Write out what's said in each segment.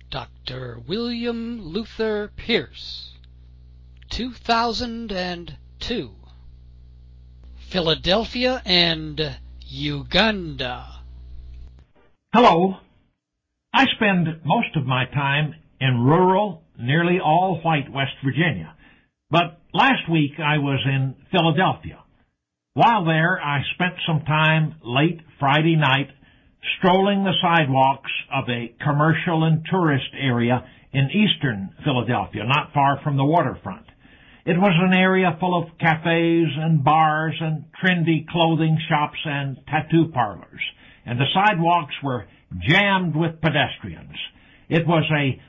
Dr. William Luther Pierce, 2002. Philadelphia and Uganda. Hello. I spend most of my time in rural, nearly all-white West Virginia, but last week I was in Philadelphia. While there, I spent some time late Friday night strolling the sidewalks of a commercial and tourist area in eastern Philadelphia, not far from the waterfront. It was an area full of cafes and bars and trendy clothing shops and tattoo parlors, and the sidewalks were jammed with pedestrians. It was a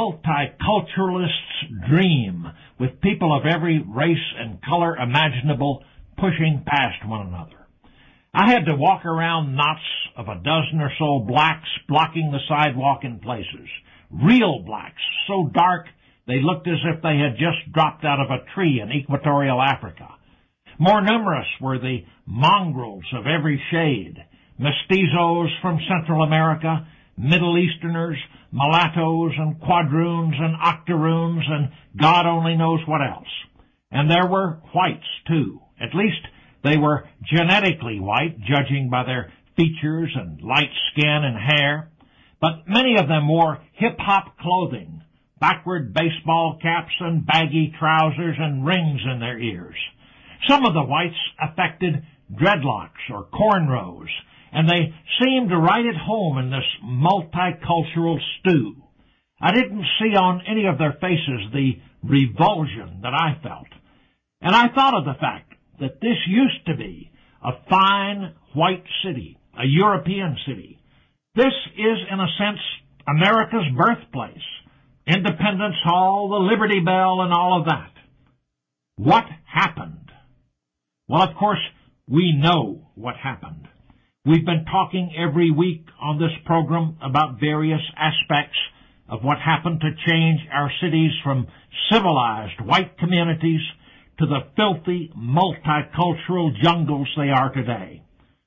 multiculturalist's dream, with people of every race and color imaginable pushing past one another. I had to walk around knots of a dozen or so blacks blocking the sidewalk in places. Real blacks, so dark they looked as if they had just dropped out of a tree in equatorial Africa. More numerous were the mongrels of every shade, mestizos from Central America, Middle Easterners, mulattoes and quadroons and octoroons and God only knows what else. And there were whites, too. At least they were genetically white, judging by their features and light skin and hair. But many of them wore hip-hop clothing, backward baseball caps and baggy trousers and rings in their ears. Some of the whites affected dreadlocks or cornrows, and they seemed right at home in this multicultural stew. I didn't see on any of their faces the revulsion that I felt. And I thought of the fact that this used to be a fine white city, a European city. This is, in a sense, America's birthplace, Independence Hall, the Liberty Bell, and all of that. What happened? Well, of course, we know what happened. We've been talking every week on this program about various aspects of what happened to change our cities from civilized white communities to the filthy, multicultural jungles they are today.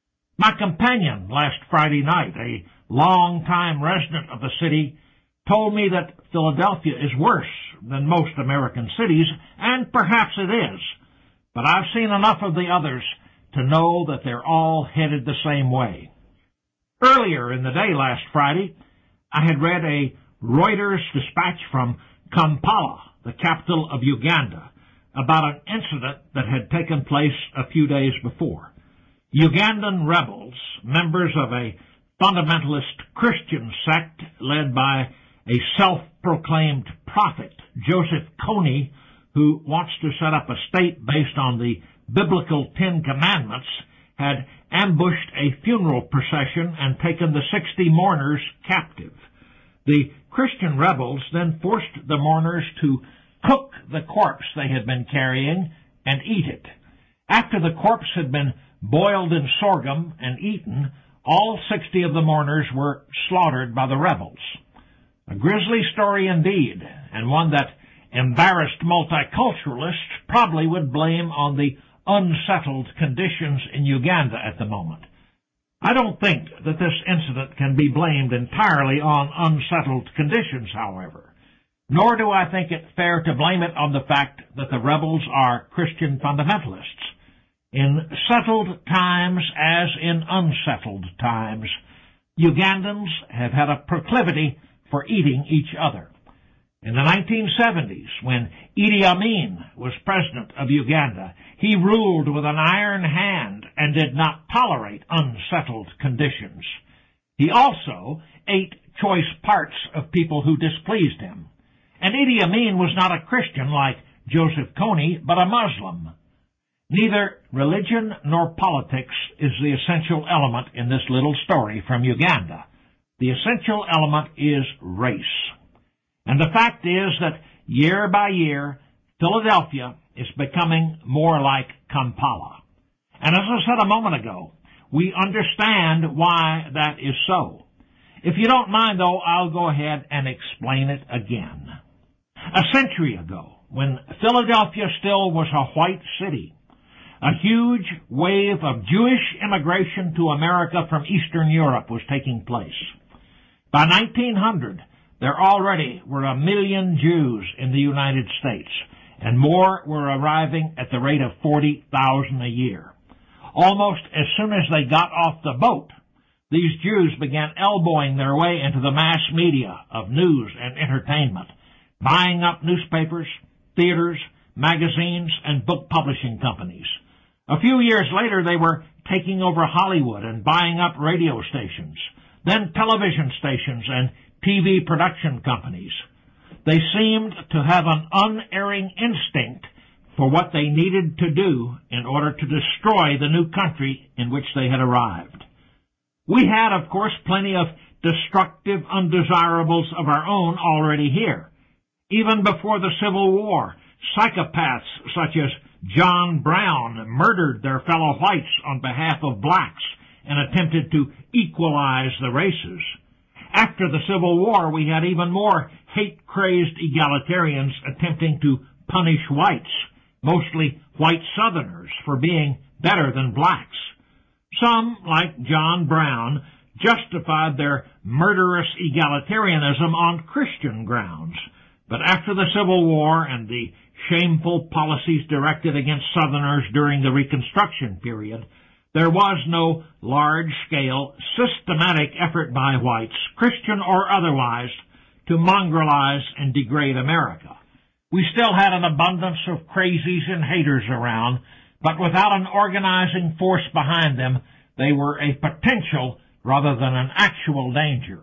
My companion last Friday night, a long-time resident of the city, told me that Philadelphia is worse than most American cities, and perhaps it is. But I've seen enough of the others to know that they're all headed the same way. Earlier in the day last Friday, I had read a Reuters dispatch from Kampala, the capital of Uganda, about an incident that had taken place a few days before. Ugandan rebels, members of a fundamentalist Christian sect led by a self-proclaimed prophet, Joseph Kony, who wants to set up a state based on the biblical Ten Commandments, had ambushed a funeral procession and taken the 60 mourners captive. The Christian rebels then forced the mourners to cook the corpse they had been carrying and eat it. After the corpse had been boiled in sorghum and eaten, all 60 of the mourners were slaughtered by the rebels. A grisly story indeed, and one that embarrassed multiculturalists probably would blame on the unsettled conditions in Uganda at the moment. I don't think that this incident can be blamed entirely on unsettled conditions, however, nor do I think it fair to blame it on the fact that the rebels are Christian fundamentalists. In settled times as in unsettled times, Ugandans have had a proclivity for eating each other. In the 1970s, when Idi Amin was president of Uganda, he ruled with an iron hand and did not tolerate unsettled conditions. He also ate choice parts of people who displeased him. And Idi Amin was not a Christian like Joseph Kony, but a Muslim. Neither religion nor politics is the essential element in this little story from Uganda. The essential element is race. And the fact is that year by year, Philadelphia is becoming more like Kampala. And as I said a moment ago, we understand why that is so. If you don't mind, though, I'll go ahead and explain it again. A century ago, when Philadelphia still was a white city, a huge wave of Jewish immigration to America from Eastern Europe was taking place. By 1900, there already were 1 million Jews in the United States, and more were arriving at the rate of 40,000 a year. Almost as soon as they got off the boat, these Jews began elbowing their way into the mass media of news and entertainment, buying up newspapers, theaters, magazines, and book publishing companies. A few years later, they were taking over Hollywood and buying up radio stations, then television stations and TV production companies. They seemed to have an unerring instinct for what they needed to do in order to destroy the new country in which they had arrived. We had, of course, plenty of destructive undesirables of our own already here. Even before the Civil War, psychopaths such as John Brown murdered their fellow whites on behalf of blacks and attempted to equalize the races. After the Civil War, we had even more hate-crazed egalitarians attempting to punish whites, mostly white Southerners, for being better than blacks. Some, like John Brown, justified their murderous egalitarianism on Christian grounds. But after the Civil War and the shameful policies directed against Southerners during the Reconstruction period, there was no large-scale, systematic effort by whites, Christian or otherwise, to mongrelize and degrade America. We still had an abundance of crazies and haters around, but without an organizing force behind them, they were a potential rather than an actual danger.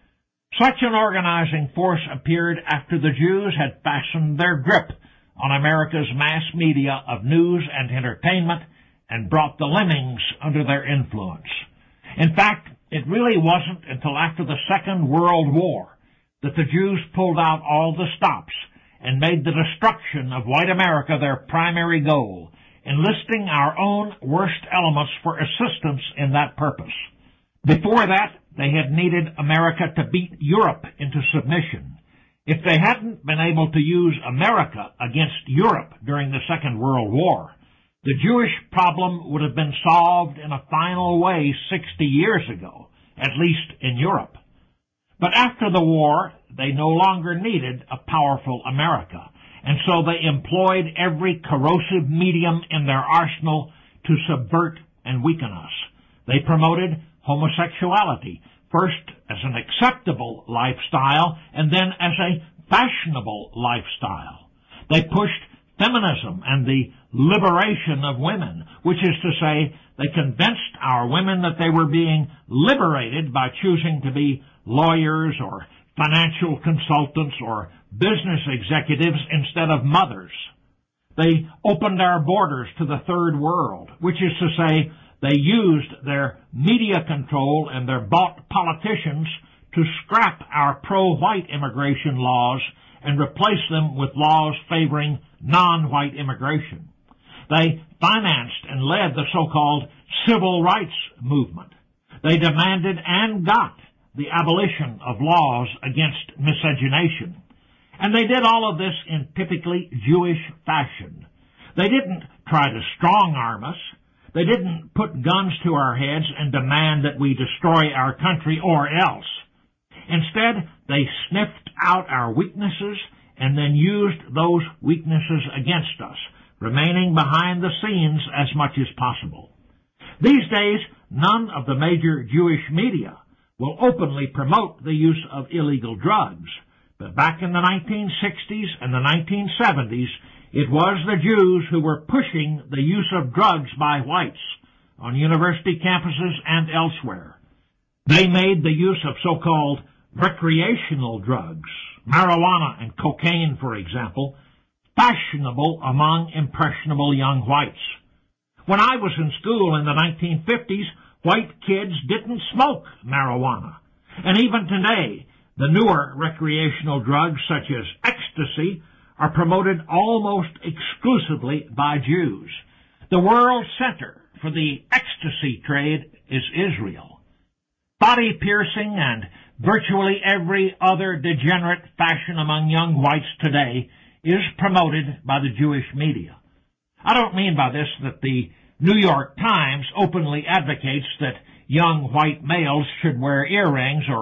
Such an organizing force appeared after the Jews had fastened their grip on America's mass media of news and entertainment and brought the lemmings under their influence. In fact, it really wasn't until after the Second World War that the Jews pulled out all the stops and made the destruction of white America their primary goal, enlisting our own worst elements for assistance in that purpose. Before that, they had needed America to beat Europe into submission. If they hadn't been able to use America against Europe during the Second World War, the Jewish problem would have been solved in a final way 60 years ago, at least in Europe. But after the war, they no longer needed a powerful America, and so they employed every corrosive medium in their arsenal to subvert and weaken us. They promoted homosexuality, first as an acceptable lifestyle and then as a fashionable lifestyle. They pushed feminism and the liberation of women, which is to say, they convinced our women that they were being liberated by choosing to be lawyers or financial consultants or business executives instead of mothers. They opened our borders to the third world, which is to say, they used their media control and their bought politicians to scrap our pro-white immigration laws and replace them with laws favoring non-white immigration. They financed and led the so-called civil rights movement. They demanded and got the abolition of laws against miscegenation. And they did all of this in typically Jewish fashion. They didn't try to strong-arm us. They didn't put guns to our heads and demand that we destroy our country or else. Instead, they sniffed out our weaknesses and then used those weaknesses against us, remaining behind the scenes as much as possible. These days, none of the major Jewish media will openly promote the use of illegal drugs, but back in the 1960s and the 1970s, it was the Jews who were pushing the use of drugs by whites on university campuses and elsewhere. They made the use of so-called recreational drugs, marijuana and cocaine, for example, fashionable among impressionable young whites. When I was in school in the 1950s, white kids didn't smoke marijuana. And even today, the newer recreational drugs such as ecstasy are promoted almost exclusively by Jews. The world center for the ecstasy trade is Israel. Body-piercing and virtually every other degenerate fashion among young whites today is promoted by the Jewish media. I don't mean by this that the New York Times openly advocates that young white males should wear earrings or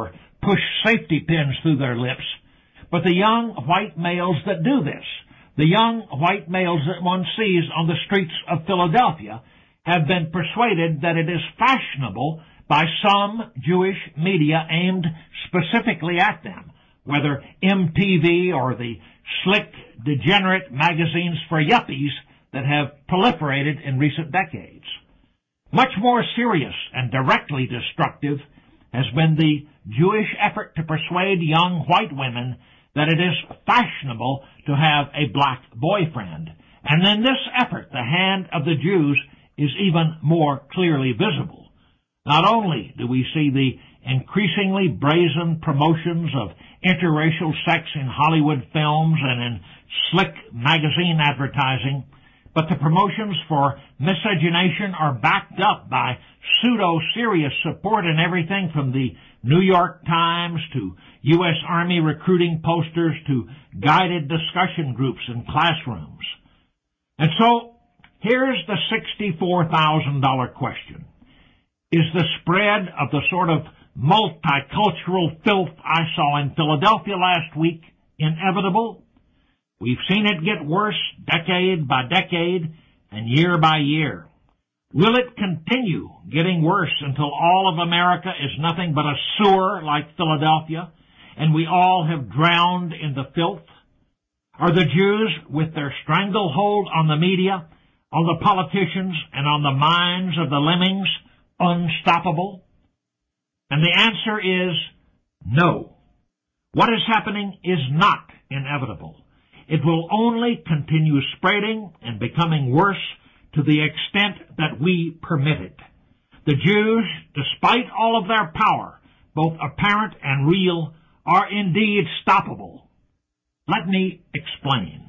push safety pins through their lips, but the young white males that do this, the young white males that one sees on the streets of Philadelphia, have been persuaded that it is fashionable by some Jewish media aimed specifically at them, whether MTV or the slick, degenerate magazines for yuppies that have proliferated in recent decades. Much more serious and directly destructive has been the Jewish effort to persuade young white women that it is fashionable to have a black boyfriend. And in this effort, the hand of the Jews is even more clearly visible. Not only do we see the increasingly brazen promotions of interracial sex in Hollywood films and in slick magazine advertising, but the promotions for miscegenation are backed up by pseudo-serious support in everything from the New York Times to U.S. Army recruiting posters to guided discussion groups in classrooms. And so, here's the $64,000 question. Is the spread of the sort of multicultural filth I saw in Philadelphia last week inevitable? We've seen it get worse decade by decade and year by year. Will it continue getting worse until all of America is nothing but a sewer like Philadelphia and we all have drowned in the filth? Are the Jews, with their stranglehold on the media, on the politicians, and on the minds of the lemmings, unstoppable? And the answer is no. What is happening is not inevitable. It will only continue spreading and becoming worse to the extent that we permit it. The Jews, despite all of their power, both apparent and real, are indeed stoppable. Let me explain.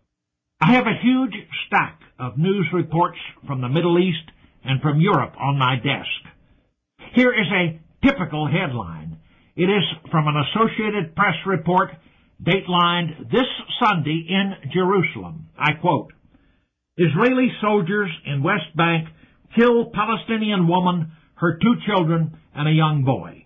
I have a huge stack of news reports from the Middle East and from Europe on my desk. Here is a typical headline. It is from an Associated Press report datelined this Sunday in Jerusalem. I quote, Israeli soldiers in West Bank kill Palestinian woman, her 2 children, and a young boy.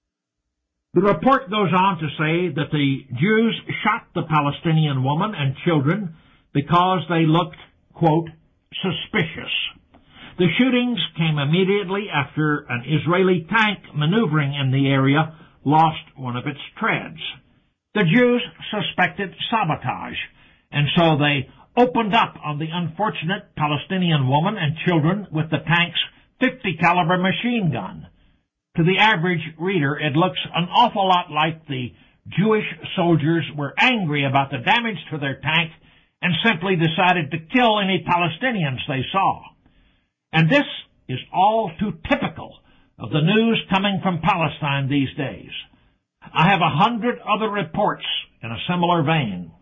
The report goes on to say that the Jews shot the Palestinian woman and children because they looked, quote, suspicious. The shootings came immediately after an Israeli tank maneuvering in the area lost one of its treads. The Jews suspected sabotage, and so they opened up on the unfortunate Palestinian woman and children with the tank's 50 caliber machine gun. To the average reader, it looks an awful lot like the Jewish soldiers were angry about the damage to their tank and simply decided to kill any Palestinians they saw. And this is all too typical of the news coming from Palestine these days. I have 100 other reports in a similar vein.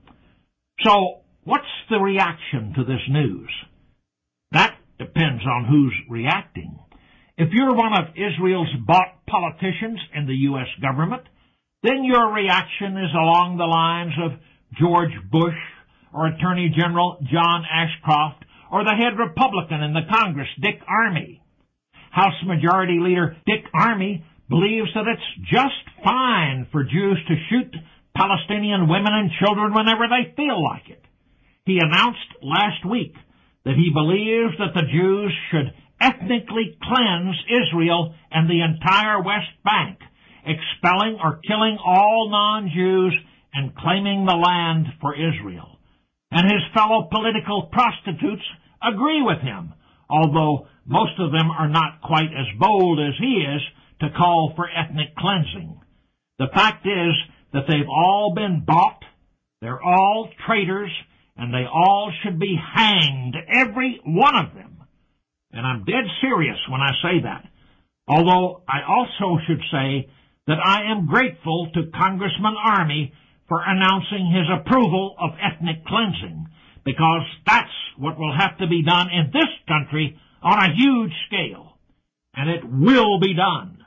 So, what's the reaction to this news? That depends on who's reacting. If you're one of Israel's bought politicians in the U.S. government, then your reaction is along the lines of George Bush or Attorney General John Ashcroft or the head Republican in the Congress, Dick Armey. House Majority Leader Dick Armey believes that it's just fine for Jews to shoot Palestinian women and children whenever they feel like it. He announced last week that he believes that the Jews should ethnically cleanse Israel and the entire West Bank, expelling or killing all non-Jews and claiming the land for Israel. And his fellow political prostitutes agree with him, although most of them are not quite as bold as he is to call for ethnic cleansing. The fact is that they've all been bought, they're all traitors, and they all should be hanged, every one of them. And I'm dead serious when I say that, although I also should say that I am grateful to Congressman Armey for announcing his approval of ethnic cleansing, because that's what will have to be done in this country on a huge scale, and it will be done.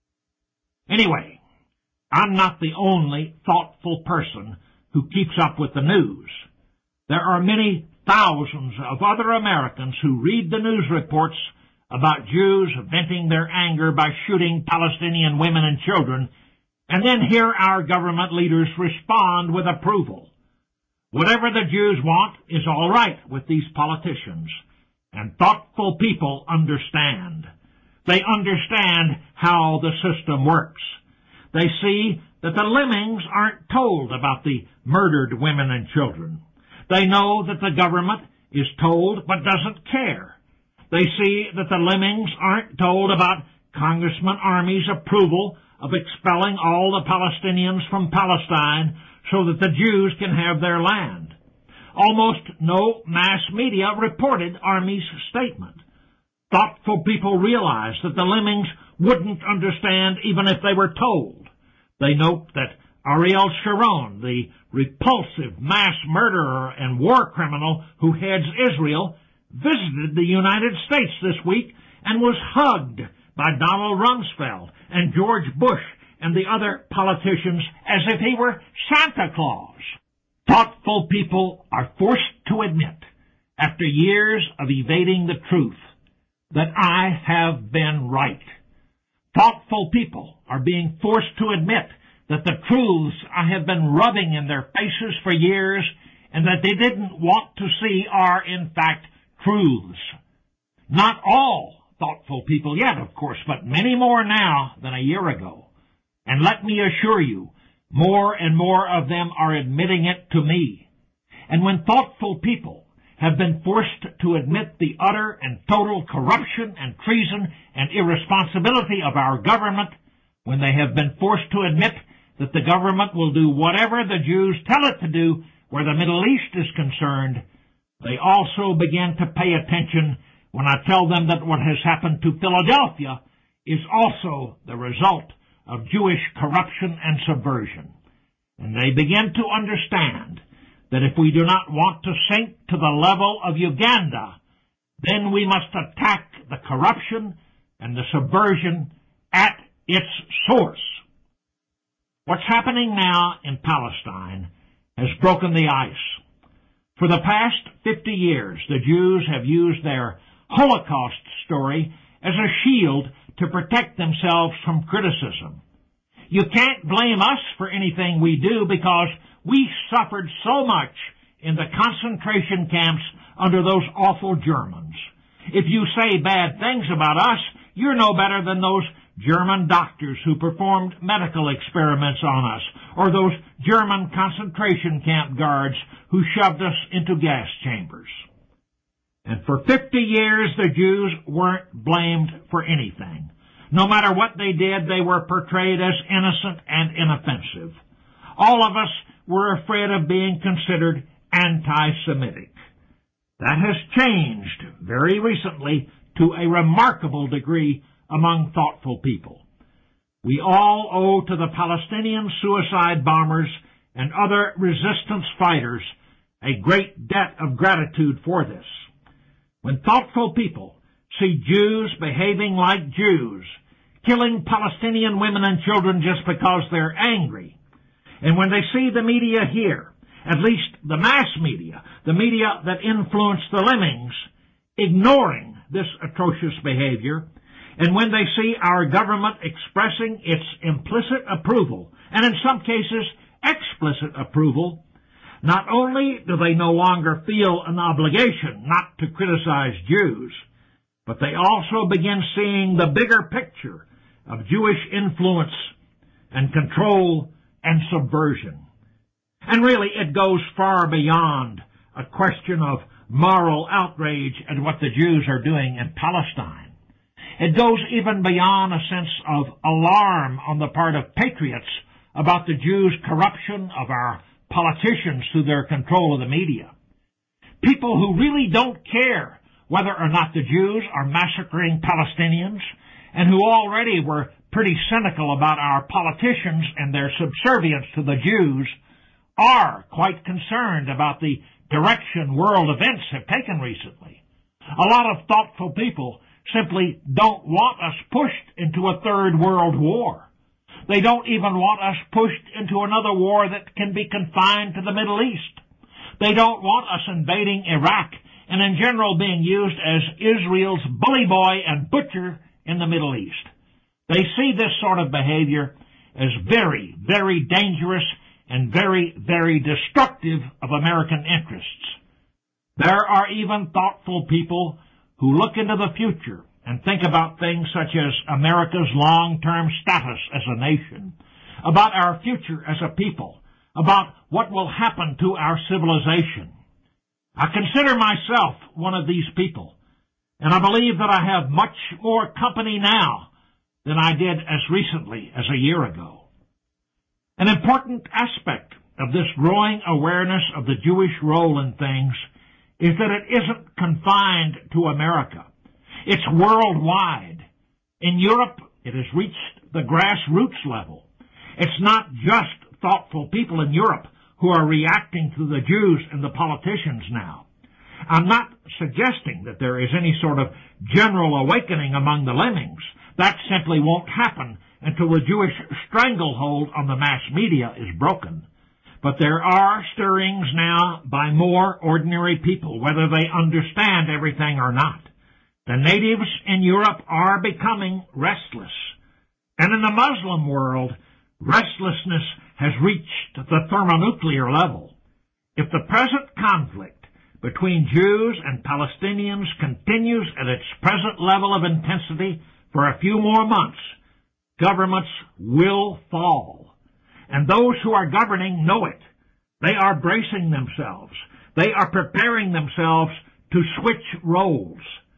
Anyway, I'm not the only thoughtful person who keeps up with the news. There are many thousands of other Americans who read the news reports about Jews venting their anger by shooting Palestinian women and children, and then hear our government leaders respond with approval. Whatever the Jews want is all right with these politicians, and thoughtful people understand. They understand how the system works. They see that the lemmings aren't told about the murdered women and children. They know that the government is told but doesn't care. They see that the lemmings aren't told about Congressman Army's approval of expelling all the Palestinians from Palestine so that the Jews can have their land. Almost no mass media reported Army's statement. Thoughtful people realize that the lemmings wouldn't understand even if they were told. They note that Ariel Sharon, the repulsive mass murderer and war criminal who heads Israel, visited the United States this week and was hugged by Donald Rumsfeld and George Bush and the other politicians as if he were Santa Claus. Thoughtful people are forced to admit, after years of evading the truth, that I have been right. Thoughtful people are being forced to admit that the truths I have been rubbing in their faces for years and that they didn't want to see are, in fact, truths. Not all thoughtful people yet, of course, but many more now than a year ago. And let me assure you, more and more of them are admitting it to me. And when thoughtful people have been forced to admit the utter and total corruption and treason and irresponsibility of our government, when they have been forced to admit that the government will do whatever the Jews tell it to do where the Middle East is concerned, they also begin to pay attention when I tell them that what has happened to Philadelphia is also the result of Jewish corruption and subversion. And they begin to understand that if we do not want to sink to the level of Uganda, then we must attack the corruption and the subversion at its source. What's happening now in Palestine has broken the ice. For the past 50 years, the Jews have used their Holocaust story as a shield to protect themselves from criticism. You can't blame us for anything we do because we suffered so much in the concentration camps under those awful Germans. If you say bad things about us, you're no better than those German doctors who performed medical experiments on us, or those German concentration camp guards who shoved us into gas chambers. And for 50 years, the Jews weren't blamed for anything. No matter what they did, they were portrayed as innocent and inoffensive. All of us were afraid of being considered anti-Semitic. That has changed very recently to a remarkable degree among thoughtful people. We all owe to the Palestinian suicide bombers and other resistance fighters a great debt of gratitude for this. When thoughtful people see Jews behaving like Jews, killing Palestinian women and children just because they're angry, and when they see the media here, at least the mass media, the media that influenced the lemmings, ignoring this atrocious behavior, and when they see our government expressing its implicit approval, and in some cases explicit approval, not only do they no longer feel an obligation not to criticize Jews, but they also begin seeing the bigger picture of Jewish influence and control and subversion. And really, it goes far beyond a question of moral outrage at what the Jews are doing in Palestine. It goes even beyond a sense of alarm on the part of patriots about the Jews' corruption of our politicians through their control of the media. People who really don't care whether or not the Jews are massacring Palestinians, and who already were pretty cynical about our politicians and their subservience to the Jews, are quite concerned about the direction world events have taken recently. A lot of thoughtful people simply don't want us pushed into a third world war. They don't even want us pushed into another war that can be confined to the Middle East. They don't want us invading Iraq and in general being used as Israel's bully boy and butcher in the Middle East. They see this sort of behavior as very, very dangerous and very, very destructive of American interests. There are even thoughtful people who look into the future and think about things such as America's long-term status as a nation, about our future as a people, about what will happen to our civilization. I consider myself one of these people, and I believe that I have much more company now than I did as recently as a year ago. An important aspect of this growing awareness of the Jewish role in things is that it isn't confined to America. It's worldwide. In Europe, it has reached the grassroots level. It's not just thoughtful people in Europe who are reacting to the Jews and the politicians now. I'm not suggesting that there is any sort of general awakening among the lemmings. That simply won't happen until the Jewish stranglehold on the mass media is broken. But there are stirrings now by more ordinary people, whether they understand everything or not. The natives in Europe are becoming restless. And in the Muslim world, restlessness has reached the thermonuclear level. If the present conflict between Jews and Palestinians continues at its present level of intensity for a few more months, governments will fall. And those who are governing know it. They are bracing themselves. They are preparing themselves to switch roles.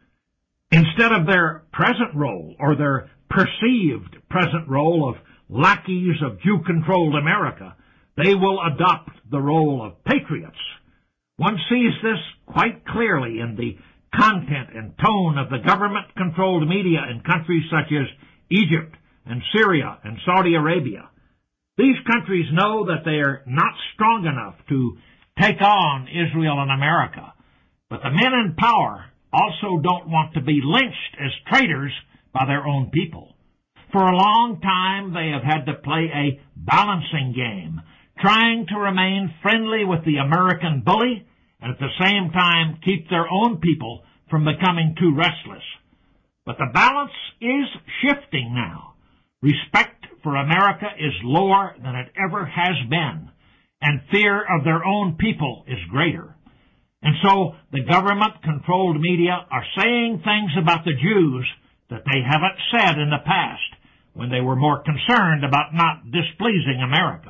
Instead of their present role or their perceived present role of lackeys of Jew-controlled America, they will adopt the role of patriots. One sees this quite clearly in the content and tone of the government-controlled media in countries such as Egypt and Syria and Saudi Arabia. These countries know that they are not strong enough to take on Israel and America, but the men in power also don't want to be lynched as traitors by their own people. For a long time, they have had to play a balancing game, trying to remain friendly with the American bully and at the same time keep their own people from becoming too restless. But the balance is shifting now. Respect for America is lower than it ever has been, and fear of their own people is greater. And so the government-controlled media are saying things about the Jews that they haven't said in the past, when they were more concerned about not displeasing America.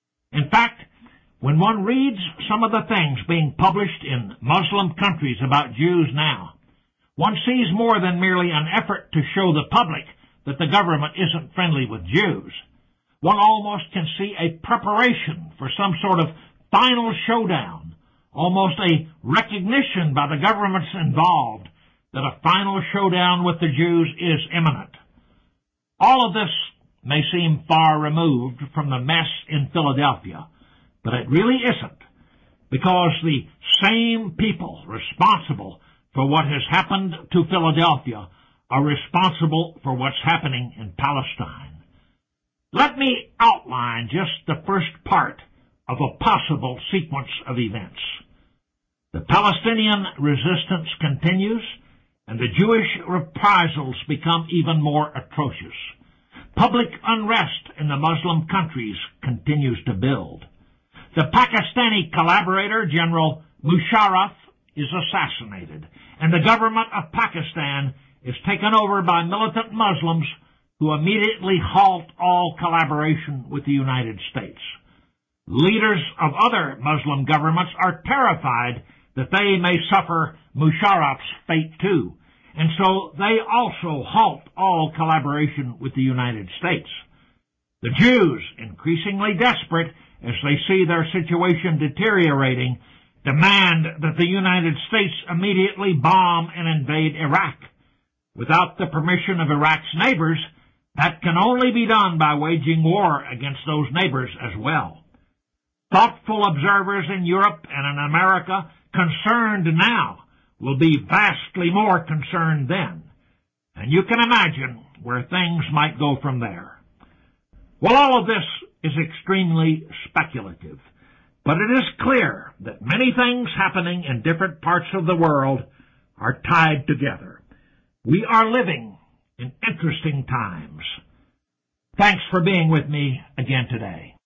In fact, when one reads some of the things being published in Muslim countries about Jews now, one sees more than merely an effort to show the public that the government isn't friendly with Jews. One almost can see a preparation for some sort of final showdown, almost a recognition by the governments involved that a final showdown with the Jews is imminent. All of this may seem far removed from the mess in Philadelphia, but it really isn't, because the same people responsible for what has happened to Philadelphia are responsible for what's happening in Palestine. Let me outline just the first part of a possible sequence of events. The Palestinian resistance continues, and the Jewish reprisals become even more atrocious. Public unrest in the Muslim countries continues to build. The Pakistani collaborator, General Musharraf, is assassinated, and the government of Pakistan is taken over by militant Muslims who immediately halt all collaboration with the United States. Leaders of other Muslim governments are terrified that they may suffer Musharraf's fate too, and so they also halt all collaboration with the United States. The Jews, increasingly desperate as they see their situation deteriorating, demand that the United States immediately bomb and invade Iraq. Without the permission of Iraq's neighbors, that can only be done by waging war against those neighbors as well. Thoughtful observers in Europe and in America, concerned now, will be vastly more concerned then. And you can imagine where things might go from there. Well, all of this is extremely speculative, but it is clear that many things happening in different parts of the world are tied together. We are living in interesting times. Thanks for being with me again today.